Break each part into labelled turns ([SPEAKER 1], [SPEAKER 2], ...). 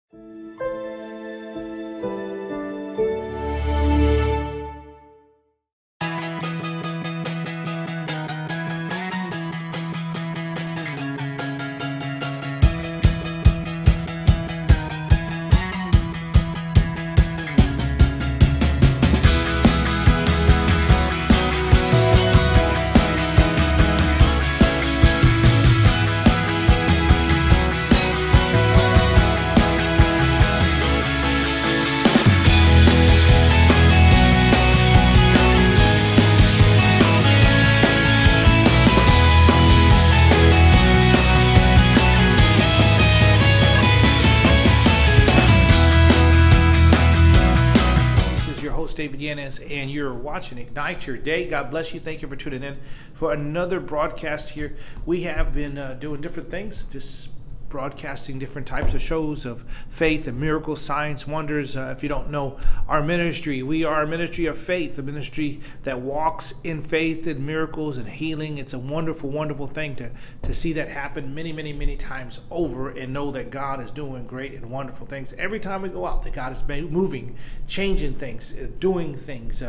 [SPEAKER 1] David Yanez, and you're watching Ignite Your Day. God bless you. Thank you for tuning in for another broadcast here. We have been doing different things, just broadcasting different types of shows of faith and miracles, signs, wonders. If you don't know our ministry, we are a ministry of faith, a ministry that walks in faith and miracles and healing. It's a wonderful, wonderful thing to see that happen many, many, many times over and know that God is doing great and wonderful things. Every time we go out, that God is moving, changing things, doing things.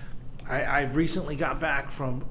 [SPEAKER 1] I've recently got back from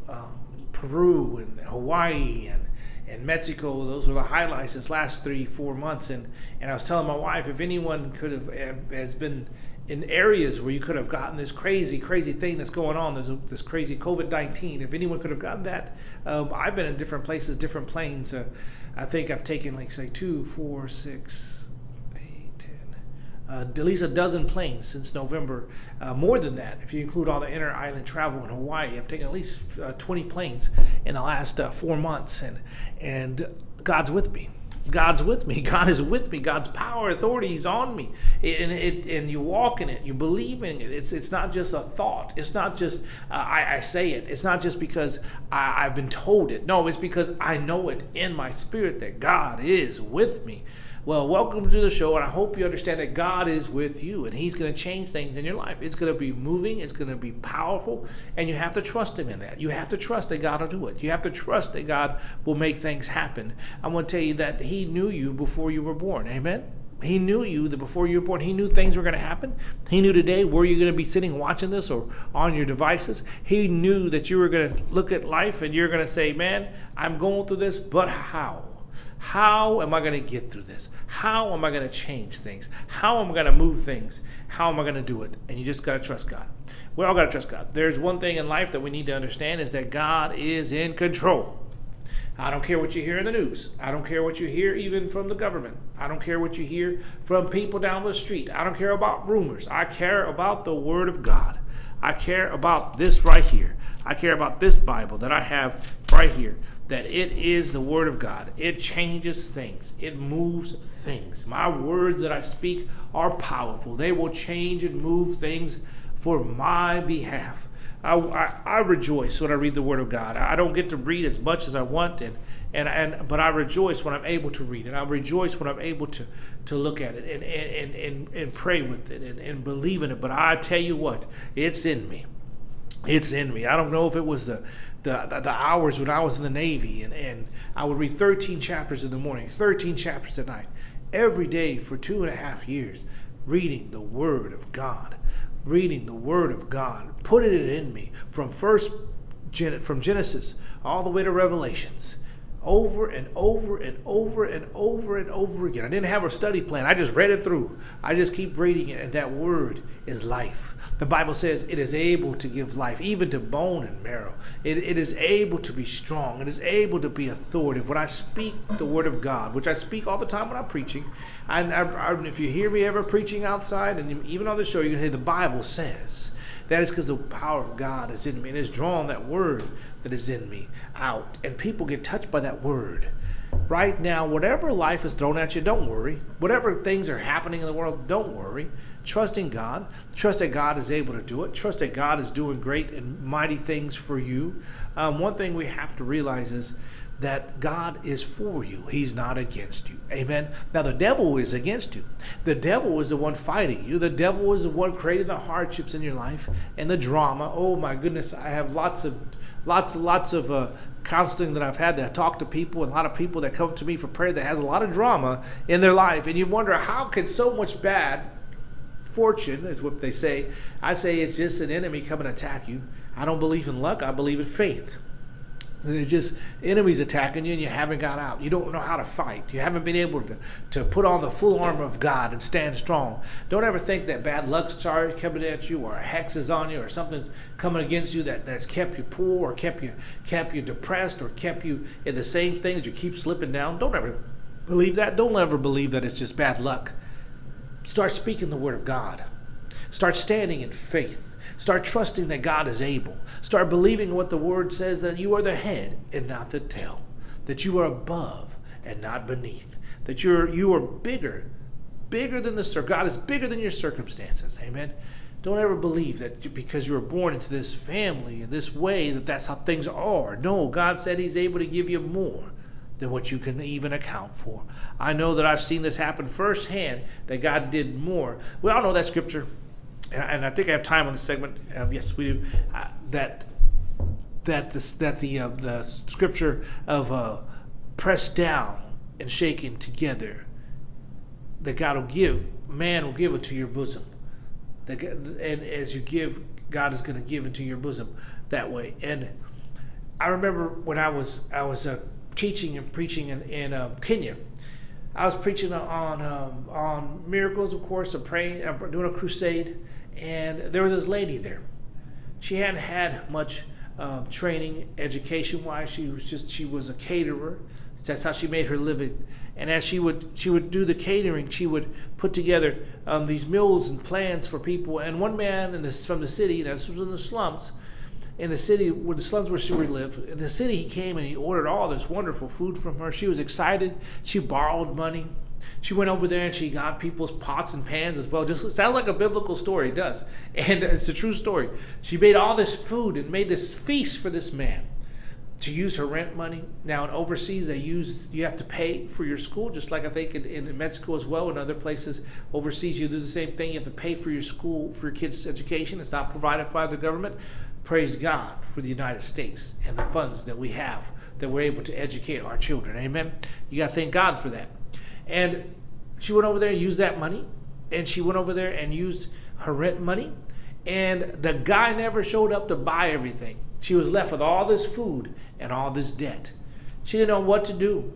[SPEAKER 1] Peru and Hawaii and Mexico. Those were the highlights this last 3-4 months, and I was telling my wife, if anyone has been in areas where you could have gotten this crazy thing that's going on, there's this crazy COVID-19, if anyone could have gotten that, I've been in different places, different planes. I think I've taken like say 2, 4, 6, 8, 10, at least a dozen planes since November. More than that, if you include all the inter-island travel in Hawaii. I've taken at least 20 planes in the last 4 months, and God's with me. God's with me. God is with me. God's power, authority is on me, and you walk in it. You believe in it. It's not just a thought. It's not just I say it. It's not just because I've been told it. No, it's because I know it in my spirit that God is with me. Well, welcome to the show, and I hope you understand that God is with you, and He's going to change things in your life. It's going to be moving. It's going to be powerful, and you have to trust Him in that. You have to trust that God will do it. You have to trust that God will make things happen. I'm going to tell you that He knew you before you were born. Amen? He knew you before you were born. He knew things were going to happen. He knew today where you're going to be sitting watching this or on your devices. He knew that you were going to look at life and you're going to say, man, I'm going through this, but how? How am I going to get through this? How am I going to change things? How am I going to move things? How am I going to do it? And you just got to trust God. We all got to trust God. There's one thing in life that we need to understand is that God is in control. I don't care what you hear in the news. I don't care what you hear even from the government. I don't care what you hear from people down the street. I don't care about rumors. I care about the Word of God. I care about this right here. I care about this Bible that I have right here, that it is the Word of God. It changes things. It moves things. My words that I speak are powerful. They will change and move things for my behalf. I rejoice when I read the Word of God. I don't get to read as much as I want, but I rejoice when I'm able to read it. I rejoice when I'm able to look at it and pray with it and believe in it. But I tell you what, it's in me. It's in me. I don't know if it was the hours when I was in the Navy and I would read 13 chapters in the morning, 13 chapters at night, every day for 2.5 years, reading the Word of God. Reading the Word of God, putting it in me from Genesis all the way to Revelations, over and over and over and over and over again. I didn't have a study plan. I just read it through. I just keep reading it, and that Word is life. The Bible says it is able to give life, even to bone and marrow. It is able to be strong. It is able to be authoritative. When I speak the Word of God, which I speak all the time when I'm preaching, and if you hear me ever preaching outside, and even on the show, you can say the Bible says. That is because the power of God is in me, and it's drawn that Word that is in me out. And people get touched by that Word. Right now, whatever life is thrown at you, don't worry. Whatever things are happening in the world, don't worry. Trust in God. Trust that God is able to do it. Trust that God is doing great and mighty things for you. One thing we have to realize is that God is for you. He's not against you. Amen. Now, the devil is against you. The devil is the one fighting you. The devil is the one creating the hardships in your life and the drama. Oh, my goodness. I have lots of lots of counseling that I've had to talk to people, and a lot of people that come to me for prayer that has a lot of drama in their life. And you wonder, how can so much bad fortune, is what they say. I say it's just an enemy coming to attack you. I don't believe in luck. I believe in faith. It's just enemies attacking you and you haven't got out. You don't know how to fight. You haven't been able to put on the full armor of God and stand strong. Don't ever think that bad luck's coming at you, or a hex is on you, or something's coming against you that's kept you poor, or kept you depressed, or kept you in the same thing as you keep slipping down. Don't ever believe that. Don't ever believe that it's just bad luck. Start speaking the word of God. Start standing in faith. Start trusting that God is able. Start believing what the word says, that you are the head and not the tail. That you are above and not beneath. That you are bigger than the God is bigger than your circumstances. Amen. Don't ever believe that because you were born into this family in this way that's how things are. No, God said He's able to give you more than what you can even account for. I know that I've seen this happen firsthand, that God did more. We all know that scripture, and I think I have time on this segment. Yes, we do. The scripture of pressed down and shaken together, that God will give, man will give into your bosom. And as you give, God is going to give into your bosom that way. And I remember when I was teaching and preaching in Kenya. I was preaching on miracles, of course, of praying, doing a crusade, and there was this lady there. She hadn't had much training, education-wise. She was a caterer. That's how she made her living. And as she would do the catering, she would put together these meals and plans for people. And one man from the city, this was in the slums, in the city, where the slums where she would live, in the city, he came and he ordered all this wonderful food from her. She was excited. She borrowed money. She went over there and she got people's pots and pans as well. Just sounds like a biblical story, it does. And it's a true story. She made all this food and made this feast for this man to use her rent money. Now in overseas, you have to pay for your school, just like I think in Mexico as well, and other places overseas you do the same thing. You have to pay for your school, for your kids' education. It's not provided by the government. Praise God for the United States and the funds that we have, that we're able to educate our children. Amen. You got to thank God for that. And she went over there and used that money, and she went over there and used her rent money, and the guy never showed up to buy everything. She was left with all this food and all this debt. She didn't know what to do.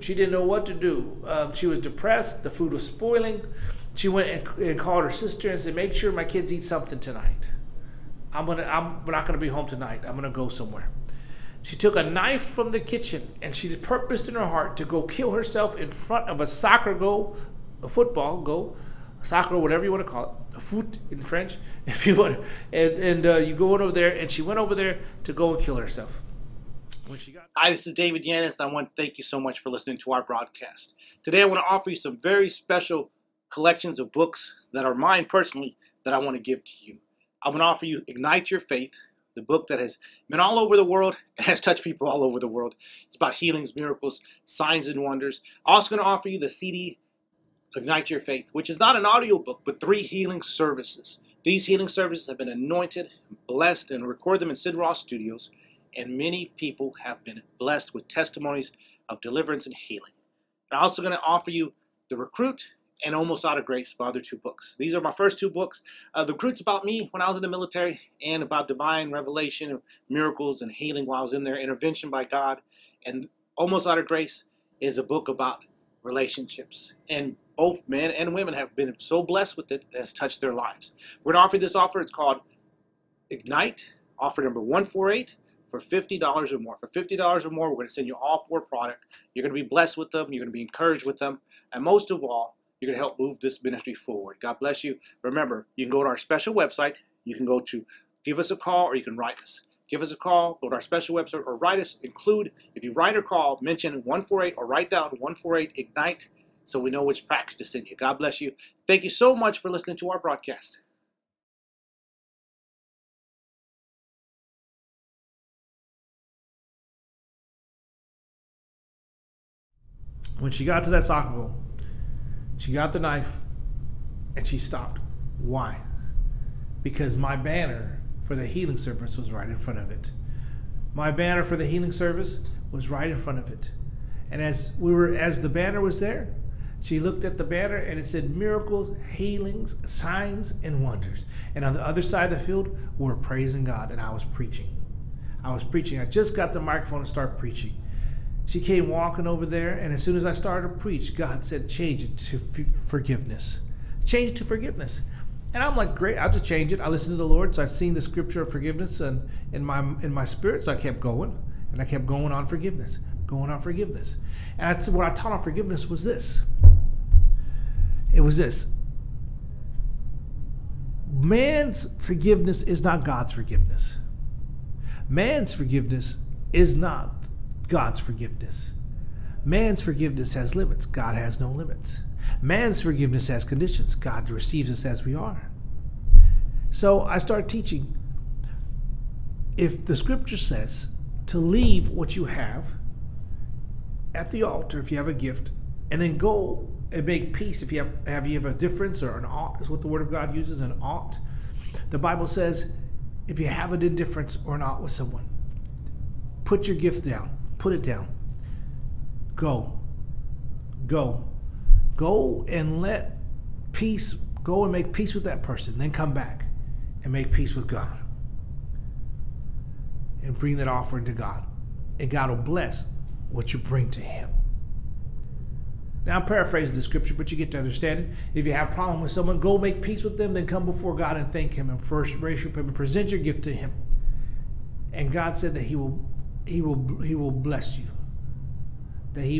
[SPEAKER 1] She was depressed. The food was spoiling. She went and called her sister and said, "Make sure my kids eat something tonight. We're not going to be home tonight. I'm going to go somewhere." She took a knife from the kitchen and she purposed in her heart to go kill herself in front of a football goal, soccer, whatever you want to call it, a foot in French, if you want. And you go over there, and she went over there to go and kill herself. Hi, this is David Yanis, and I want to thank you so much for listening to our broadcast. Today I want to offer you some very special collections of books that are mine personally that I want to give to you. I'm going to offer you Ignite Your Faith, the book that has been all over the world and has touched people all over the world. It's about healings, miracles, signs, and wonders. I'm also going to offer you the CD, Ignite Your Faith, which is not an audio book, but 3 healing services. These healing services have been anointed, blessed, and record them in Sid Ross Studios, and many people have been blessed with testimonies of deliverance and healing. I'm also going to offer you The Recruit and Almost Out of Grace, my other 2 books. These are my first 2 books. The Recruit's about me when I was in the military, and about divine revelation, miracles, and healing while I was in there, intervention by God. And Almost Out of Grace is a book about relationships. And both men and women have been so blessed with it, it has touched their lives. We're going to offer this offer. It's called Ignite, offer number 148, for $50 or more. For $50 or more, we're going to send you all 4 products. You're going to be blessed with them. You're going to be encouraged with them. And most of all, you're going to help move this ministry forward. God bless you. Remember, you can go to our special website. You can go to give us a call, or you can write us. Give us a call, go to our special website, or write us. Include, if you write or call, mention 148 or write down 148 Ignite, so we know which package to send you. God bless you. Thank you so much for listening to our broadcast. When she got to that soccer goal, she got the knife and she stopped. Why? Because my banner for the healing service was right in front of it. My banner for the healing service was right in front of it. And as the banner was there, she looked at the banner and it said miracles, healings, signs, and wonders. And on the other side of the field, we were praising God, and I was preaching. I just got the microphone to start preaching. She came walking over there, and as soon as I started to preach, God said, change it to forgiveness. Change it to forgiveness. And I'm like, great, I'll just change it. I listened to the Lord, so I seen the scripture of forgiveness and in my spirit, so I kept going. And I kept going on forgiveness. And what I taught on forgiveness was this. It was this. Man's forgiveness is not God's forgiveness. Man's forgiveness is not God's forgiveness. Man's forgiveness has limits. God has no limits. Man's forgiveness has conditions. God receives us as we are. So I started teaching. If the scripture says to leave what you have at the altar, if you have a gift, and then go and make peace, if you have a difference, or an ought is what the word of God uses, an ought. The Bible says if you have a difference or an ought with someone, put your gift down. Put it down. Go and let peace, go and make peace with that person. Then come back and make peace with God. And bring that offering to God. And God will bless what you bring to Him. Now, I'm paraphrasing the scripture, but you get to understand it. If you have a problem with someone, go make peace with them, then come before God and thank Him and first worship Him and present your gift to Him. And God said that He will bless you. That He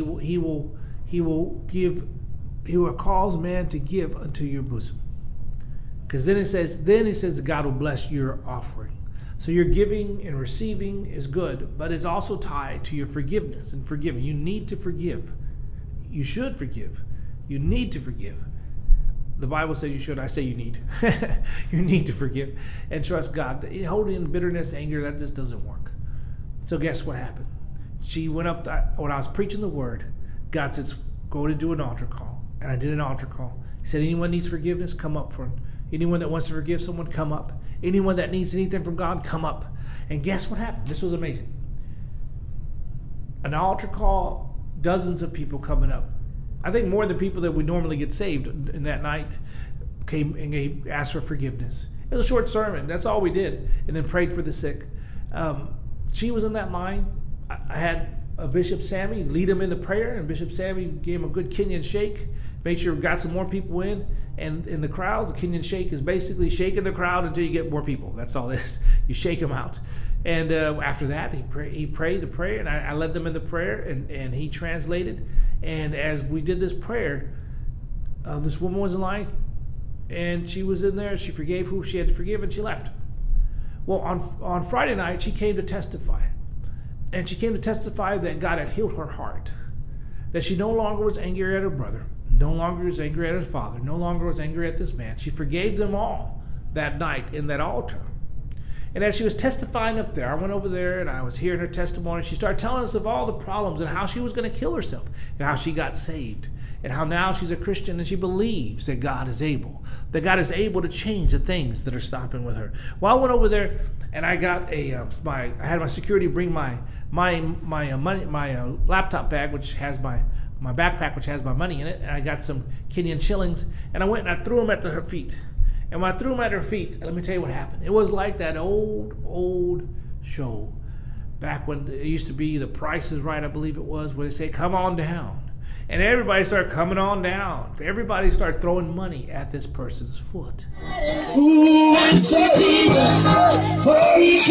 [SPEAKER 1] will cause man to give unto your bosom. Because then He says God will bless your offering. So your giving and receiving is good, but it's also tied to your forgiveness and forgiving. You need to forgive. You should forgive. You need to forgive. The Bible says you should. I say you need. You need to forgive and trust God. Holding in bitterness, anger, that just doesn't work. So guess what happened? She went up, when I was preaching the word, God said, go to do an altar call. And I did an altar call. He said, anyone needs forgiveness, come up front. Anyone that wants to forgive someone, come up. Anyone that needs anything from God, come up. And guess what happened? This was amazing. An altar call, dozens of people coming up. I think more than people that would normally get saved in that night came and asked for forgiveness. It was a short sermon. That's all we did. And then prayed for the sick. She was in that line. I had Bishop Sammy lead him into prayer, and Bishop Sammy gave him a good Kenyan shake, made sure we got some more people in. And in the crowd, the Kenyan shake is basically shaking the crowd until you get more people. That's all it is. You shake them out. And after that, he prayed the prayer, and I led them in the prayer, and he translated. And as we did this prayer, this woman was in line, and she was in there. She forgave who she had to forgive, and she left. Well, on Friday night, she came to testify. And she came to testify that God had healed her heart. That she no longer was angry at her brother, no longer was angry at her father, no longer was angry at this man. She forgave them all that night in that altar. And as she was testifying up there, I went over there and I was hearing her testimony. She started telling us of all the problems and how she was going to kill herself and how she got saved and how now she's a Christian and she believes that God is able to change the things that are stopping with her. Well, I went over there and I got I had my security bring my laptop bag, which has my backpack, which has my money in it, and I got some Kenyan shillings, and I went and I threw them at her feet. And when I threw them at her feet, let me tell you what happened. It was like that old show back when it used to be The Price is Right, I believe it was, where they say, come on down. And everybody started coming on down. Everybody started throwing money at this person's foot.
[SPEAKER 2] Who went to Jesus for his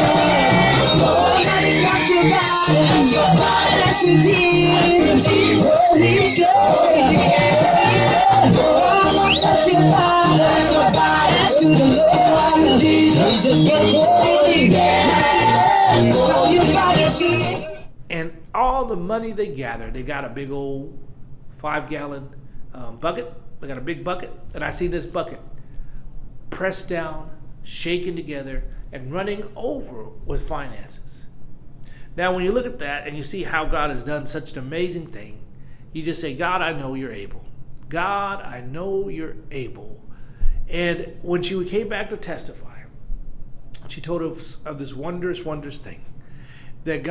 [SPEAKER 1] And all the money they gathered, they got a big old 5-gallon bucket. They got a big bucket, and I see this bucket pressed down, shaken together, and running over with finances. Now, when you look at that and you see how God has done such an amazing thing, you just say, God, I know you're able. God, I know you're able. And when she came back to testify, she told us of this wondrous thing. that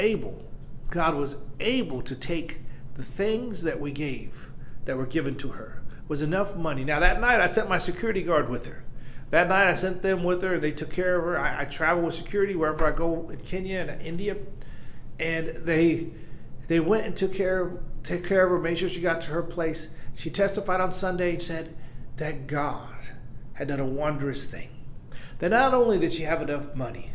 [SPEAKER 1] God was able to take the things that we gave, that were given to her, was enough money. Now that night I sent my security guard with her. That night I sent them with her. They took care of her. I travel with security wherever I go in Kenya and India. And they went and took care of her, made sure she got to her place. She testified on Sunday and said that God had done a wondrous thing. That not only did she have enough money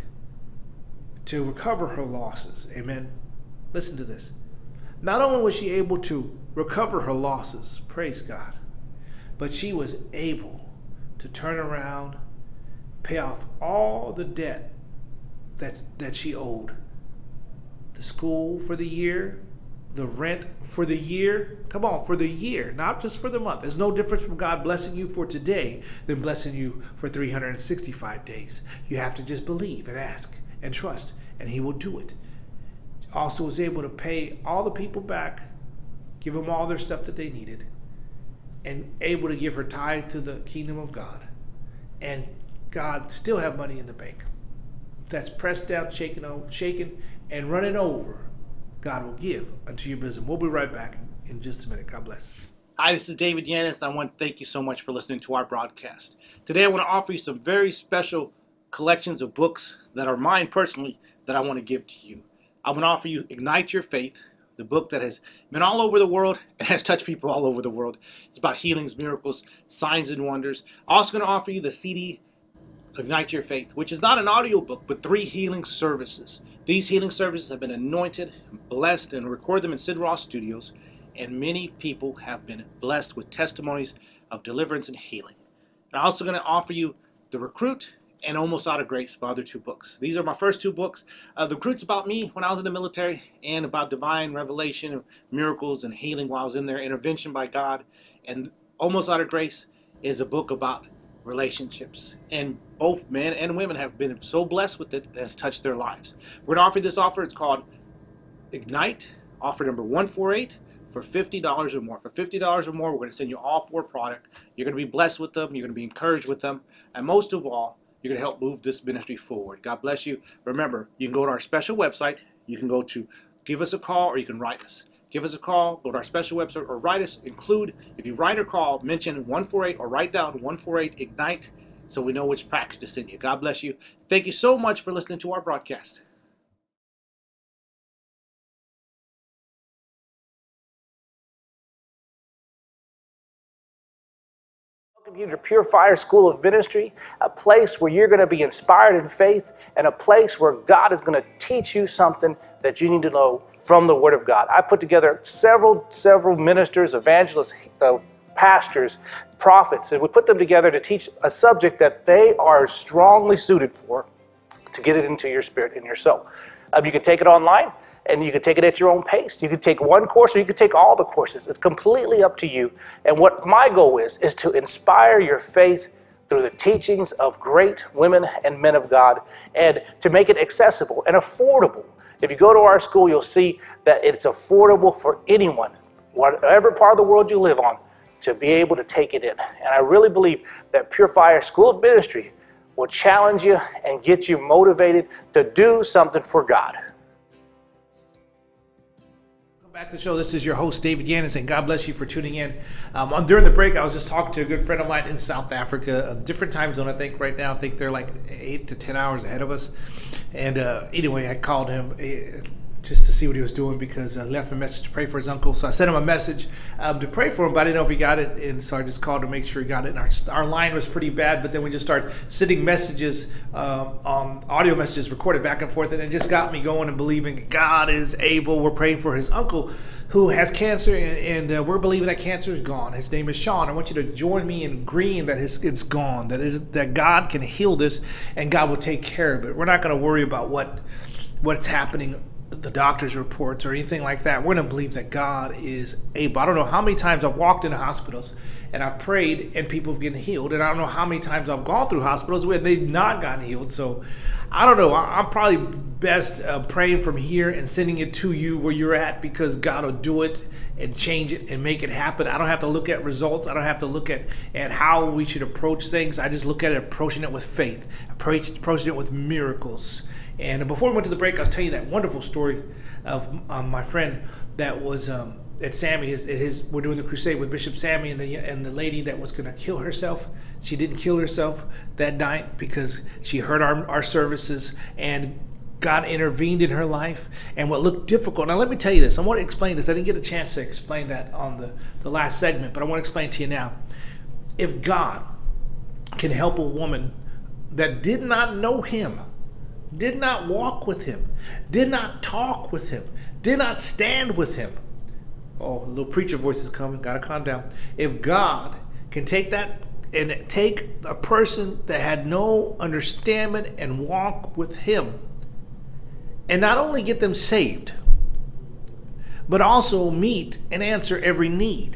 [SPEAKER 1] to recover her losses, amen. Listen to this. Not only was she able to recover her losses, praise God, but she was able to turn around, pay off all the debt that she owed. The school for the year, the rent for the year. Come on, for the year, not just for the month. There's no difference from God blessing you for today than blessing you for 365 days. You have to just believe and ask and trust, and He will do it. Also was able to pay all the people back, give them all their stuff that they needed, and able to give her tithe to the kingdom of God. And God still have money in the bank. That's pressed down, shaken, and running over. God will give unto your bosom. We'll be right back in just a minute. God bless. Hi, this is David Yannis, and I want to thank you so much for listening to our broadcast. Today I want to offer you some very special collections of books that are mine personally that I want to give to you. I want to offer you Ignite Your Faith, the book that has been all over the world and has touched people all over the world. It's about healings, miracles, signs, and wonders. I'm also going to offer you the CD, Ignite Your Faith, which is not an audio book, but 3 healing services. These healing services have been anointed, blessed, and record them in Sid Ross Studios, and many people have been blessed with testimonies of deliverance and healing. And I'm also going to offer you The Recruit and Almost Out of Grace, my other 2 books. These are my first 2 books. The Recruit's about me when I was in the military and about divine revelation, miracles, and healing while I was in there, intervention by God. And Almost Out of Grace is a book about relationships, and both men and women have been so blessed with it that has touched their lives. We're going to offer this offer. It's called Ignite, offer number 148 for $50 or more. For $50 or more, we're going to send you all 4 products. You're going to be blessed with them. You're going to be encouraged with them. And most of all, you're going to help move this ministry forward. God bless you. Remember, you can go to our special website. You can go to give us a call, or you can write us. Give us a call, go to our special website, or write us. Include, if you write or call, mention 148 or write down 148 Ignite so we know which package to send you. God bless you. Thank you so much for listening to our broadcast. Welcome you to Pure Fire School of Ministry, a place where you're going to be inspired in faith, and a place where God is going to teach you something that you need to know from the Word of God. I put together several ministers, evangelists, pastors, prophets, and we put them together to teach a subject that they are strongly suited for, to get it into your spirit and your soul. You can take it online, and you can take it at your own pace. You can take one course, or you can take all the courses. It's completely up to you. And what my goal is to inspire your faith through the teachings of great women and men of God, and to make it accessible and affordable. If you go to our school, you'll see that it's affordable for anyone, whatever part of the world you live on, to be able to take it in. And I really believe that Pure Fire School of Ministry will challenge you and get you motivated to do something for God. Welcome back to the show. This is your host, David Yannis, and God bless you for tuning in. During the break, I was just talking to a good friend of mine in South Africa, a different time zone, I think, right now. I think they're like 8 to 10 hours ahead of us. And anyway, I called him just to see what he was doing, because I left him a message to pray for his uncle. So I sent him a message to pray for him, but I didn't know if he got it. And so I just called to make sure he got it. And our line was pretty bad, but then we just started sending messages, on audio messages recorded back and forth. And it just got me going and believing God is able. We're praying for his uncle who has cancer, and we're believing that cancer is gone. His name is Sean. I want you to join me in agreeing that it's gone, that God can heal this, and God will take care of it. We're not going to worry about what's happening, the doctor's reports or anything like that. We're going to believe that God is able. I don't know how many times I've walked into hospitals and I've prayed and people have gotten healed, and I don't know how many times I've gone through hospitals where they've not gotten healed. So I don't know. I'm probably best praying from here and sending it to you where you're at, because God will do it. and change it and make it happen. I don't have to look at results. I don't have to look at how we should approach things. I just look at it, approaching it with faith, approaching it with miracles. And before we went to the break, I was telling you that wonderful story of my friend that was at Sammy. We're doing the crusade with Bishop Sammy and the lady that was going to kill herself. She didn't kill herself that night because she heard our services, and God intervened in her life. And what looked difficult, now let me tell you this, I want to explain this. I didn't get a chance to explain that on the last segment, but I want to explain to you now. If God can help a woman that did not know him, did not walk with him, did not talk with him, did not stand with him. Oh, a little preacher voice is coming, gotta calm down. If God can take that and take a person that had no understanding and walk with him, and not only get them saved, but also meet and answer every need.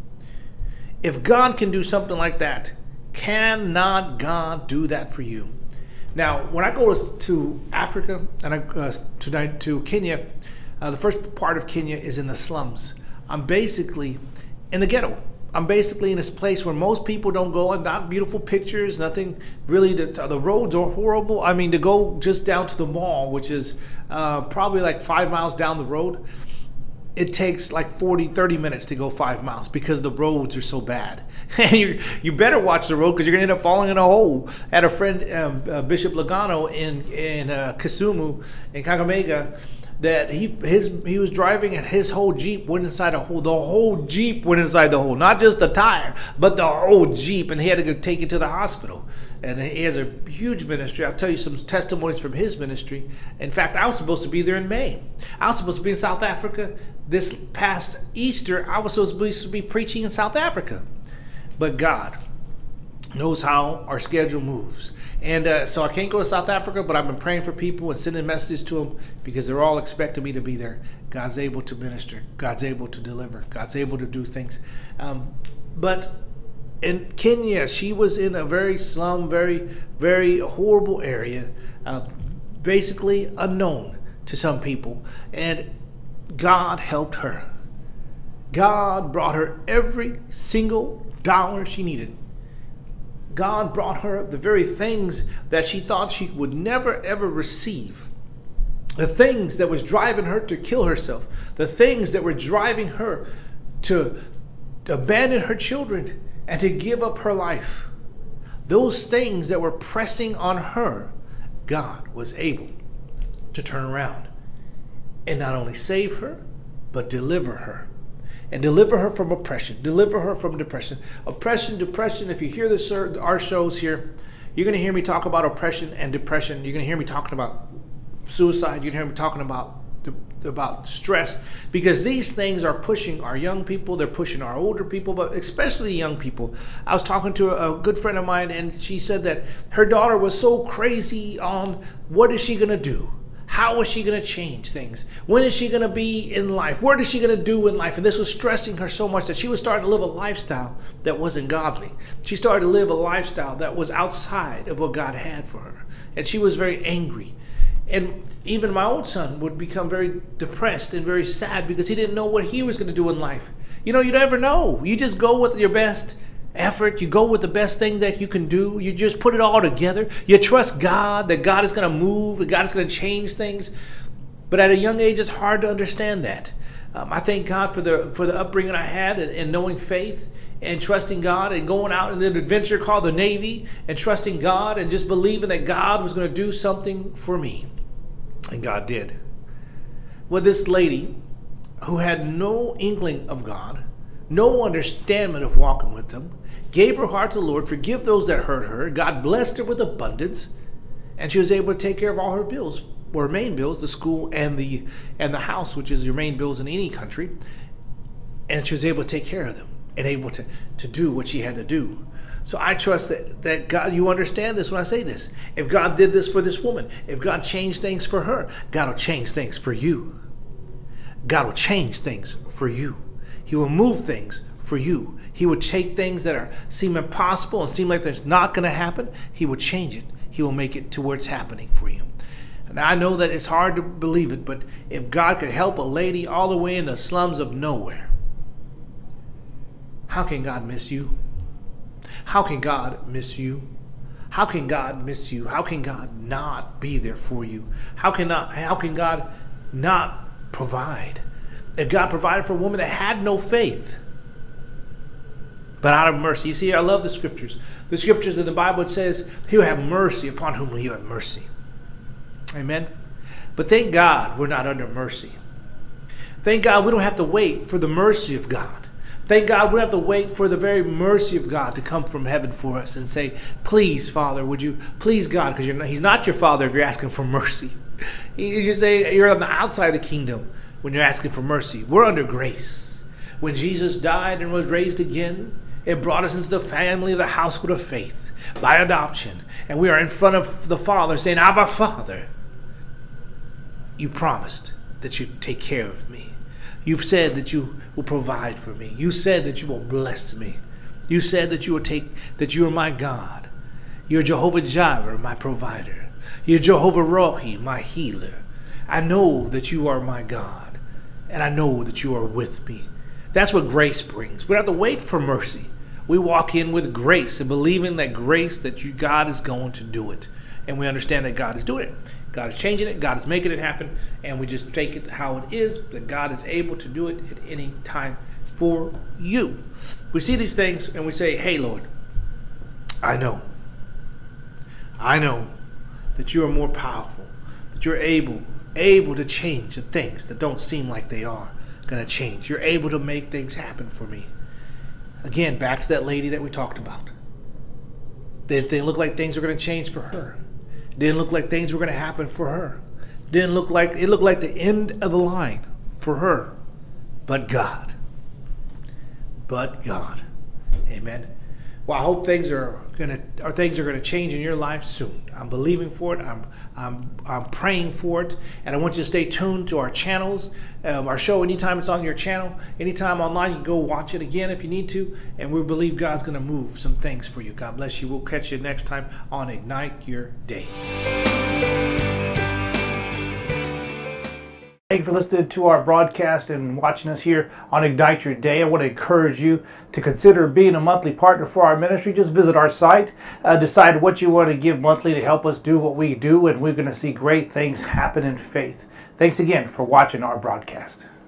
[SPEAKER 1] If God can do something like that, cannot God do that for you? Now, when I go to Africa and I to Kenya, the first part of Kenya is in the slums. I'm basically in the ghetto. I'm basically in this place where most people don't go, and not beautiful pictures, nothing really. The roads are horrible. I mean, to go just down to the mall, which is probably like 5 miles down the road, it takes like 30 minutes to go 5 miles because the roads are so bad. And you better watch the road because you're going to end up falling in a hole. I had a friend, Bishop Logano in Kisumu, in Kakamega, that he was driving and his whole Jeep went inside a hole. The whole Jeep went inside the hole, not just the tire, but the whole Jeep, and he had to go take it to the hospital. And he has a huge ministry. I'll tell you some testimonies from his ministry. In fact, I was supposed to be there in May. I was supposed to be in South Africa this past Easter. I was supposed to be preaching in South Africa, but God knows how our schedule moves. And so I can't go to South Africa, but I've been praying for people and sending messages to them because they're all expecting me to be there. God's able to minister. God's able to deliver. God's able to do things. But in Kenya, she was in a very slum, very, very horrible area, basically unknown to some people. And God helped her. God brought her every single dollar she needed. God brought her the very things that she thought she would never, ever receive. The things that was driving her to kill herself. The things that were driving her to abandon her children and to give up her life. Those things that were pressing on her, God was able to turn around and not only save her, but deliver her. And deliver her from oppression, deliver her from depression. Oppression, depression, if you hear this, our shows here, you're going to hear me talk about oppression and depression. You're going to hear me talking about suicide. You're going to hear me talking about stress, because these things are pushing our young people. They're pushing our older people, but especially young people. I was talking to a good friend of mine, and she said that her daughter was so crazy on what is she going to do? How is she going to change things? When is she going to be in life? What is she going to do in life? And this was stressing her so much that she was starting to live a lifestyle that wasn't godly. She started to live a lifestyle that was outside of what God had for her. And she was very angry. And even my own son would become very depressed and very sad because he didn't know what he was going to do in life. You never know. You just go with your best effort. You go with the best thing that you can do. You just put it all together. You trust God, that God is going to move, that God is going to change things. But at a young age, it's hard to understand that. I thank God for the upbringing I had and knowing faith and trusting God and going out in an adventure called the Navy and trusting God and just believing that God was going to do something for me. And God did. Well, this lady who had no inkling of God, no understanding of walking with Him, gave her heart to the Lord, forgive those that hurt her. God blessed her with abundance, and she was able to take care of all her bills, or her main bills, the school and the house, which is your main bills in any country. And she was able to take care of them and able to do what she had to do. So I trust that God, you understand this when I say this. If God did this for this woman, if God changed things for her, God will change things for you. God will change things for you. He will move things for you. He would take things that seem impossible and seem like there's not going to happen. He will change it. He will make it to where it's happening for you. And I know that it's hard to believe it, but if God could help a lady all the way in the slums of nowhere, How can God miss you? How can God miss you? How can God miss you? How can God not be there for you? How can God not provide? If God provided for a woman that had no faith, but out of mercy. You see, I love the scriptures. The scriptures in the Bible, it says, He will have mercy upon whom He will have mercy. Amen? But thank God we're not under mercy. Thank God we don't have to wait for the mercy of God. Thank God we don't have to wait for the very mercy of God to come from heaven for us and say, please, Father, would you, please, God, because He's not your Father if you're asking for mercy. You just say you're on the outside of the kingdom when you're asking for mercy. We're under grace. When Jesus died and was raised again, it brought us into the family of the household of faith by adoption. And we are in front of the Father saying, Abba, Father, you promised that you'd take care of me. You've said that you will provide for me. You said that you will bless me. You said that you are my God. You're Jehovah Jireh, my provider. You're Jehovah Rohi, my healer. I know that you are my God, and I know that you are with me. That's what grace brings. We don't have to wait for mercy. We walk in with grace and believing that grace, that God is going to do it. And we understand that God is doing it. God is changing it. God is making it happen. And we just take it how it is, that God is able to do it at any time for you. We see these things and we say, hey, Lord, I know that you are more powerful, that you're able to change the things that don't seem like they are going to change. You're able to make things happen for me. Again, back to that lady that we talked about. They look like things are going to change for her. It didn't look like things were going to happen for her. It looked like the end of the line for her. But God. Amen. Well, I hope things are going to change in your life soon. I'm believing for it. I'm praying for it, and I want you to stay tuned to our channels, our show. Anytime it's on your channel, anytime online, you can go watch it again if you need to. And we believe God's going to move some things for you. God bless you. We'll catch you next time on Ignite Your Day. Thank you for listening to our broadcast and watching us here on Ignite Your Day. I want to encourage you to consider being a monthly partner for our ministry. Just visit our site, decide what you want to give monthly to help us do what we do, and we're going to see great things happen in faith. Thanks again for watching our broadcast.